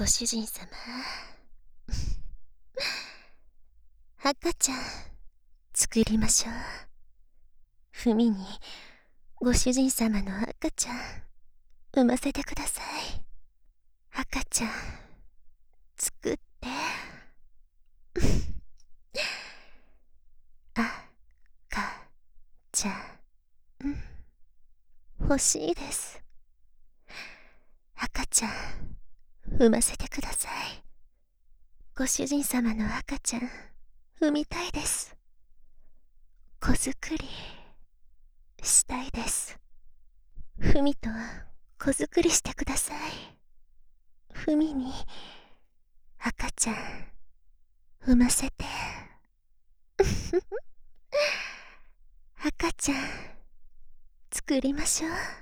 ご主人様。赤ちゃん、作りましょう。ふみに、ご主人様の赤ちゃん、産ませてください。赤ちゃん、作って。赤ちゃん、欲しいです。赤ちゃん、産ませてください。ご主人様の赤ちゃん、産みたいです。子作りしたいです。ふみと子作りしてください。ふみに赤ちゃん産ませて。赤ちゃん作りましょう。